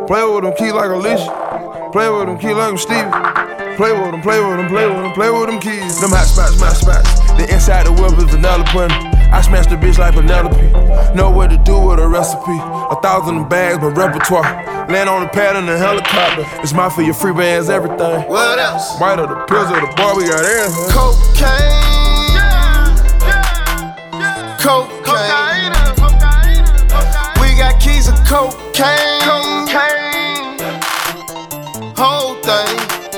Play with them, keys like Alicia. Play with them, keys like them Stevie. Play with them, play with them, play with them, play with them keys. Them hot spots, my spots. The inside the whip is vanilla pudding. I smashed the bitch like Penelope. Know what to do with a recipe. 1,000 bags, my repertoire. Land on the pad in the helicopter. It's mafia, free bands, everything. What else? White of the pills of the bar, we got everything. Cocaine. Cocaine. We got keys of cocaine. Whole thing.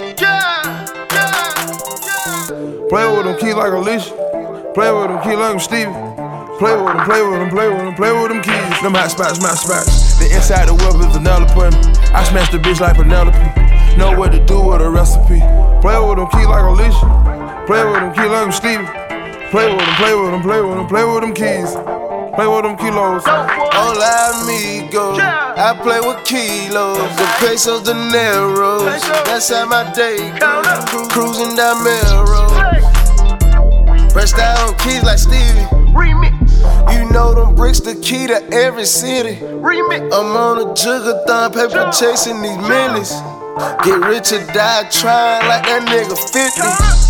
Play with them keys like Alicia. Play with them keys like them Stevie. Play with them, play with them, play with them, play with them keys. Them hot spots, my spots. The inside the whip is vanilla pudding. I smashed the bitch like Penelope. Know what to do with a recipe. Play with them keys like Alicia. Play with them keys like them Stevie. Play with them, play with them, play with them, play with them keys. Play with them kilos. Hola amigo, I play with kilos. The pesos, the narrows. That's how my day goes. Cruising down Melrose. Pressed out on keys like Stevie. You know them bricks the key to every city. I'm on a jugathon, paper chasing these millies. Get rich or die trying like that nigga 50.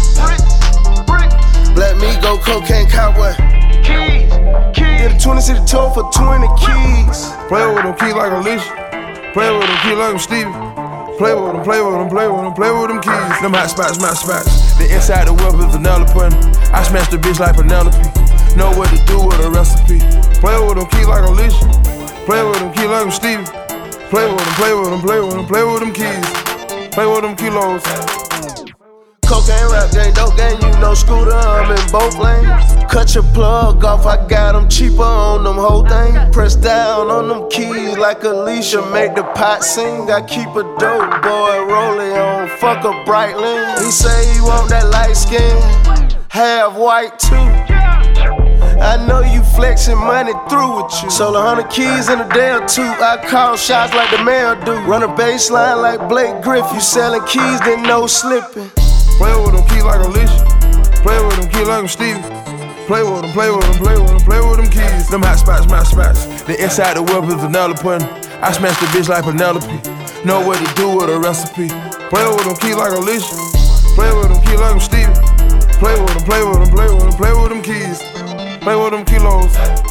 Let me go cocaine cowboy. Did a 20 city tour for 20 keys. Play with them keys like Alicia. Play with them keys like them Stevie. Play with them, play with them, play with them, play with them keys. Them hot spots, my spots. The inside the whip is vanilla pudding. I smashed the bitch like Penelope. Know what to do with a recipe. Play with them keys like Alicia. Play with them keys like them Stevie. Play with them, play with them, play with them, play with them keys. Play with them kilos. Cocaine rap gang, dope gang, you know Scooter, I'm in both lanes. Cut your plug off, I got them cheaper on them whole thing. Press down on them keys like Alicia, make the pot sing. I keep a dope boy rolling on, fuck a bright lens. He say he want that light skin, half white too. I know you flexing money through with you. Sold 100 keys in a day or two. I call shots like the mayor do. Run a baseline like Blake Griffin. You selling keys, then no slipping. Play with them keys like Alicia. Play with them keys like them Stevie. Play with them, play with them, play with them, play with them keys. Them hot spots, my spots. The inside the whip is vanilla pudding. I smashed the bitch like Penelope. Know what to do with a recipe. Play with them keys like Alicia. Play with them keys like them Stevie. Play with them, play with them, play with them, play with them keys. Play with them kilos.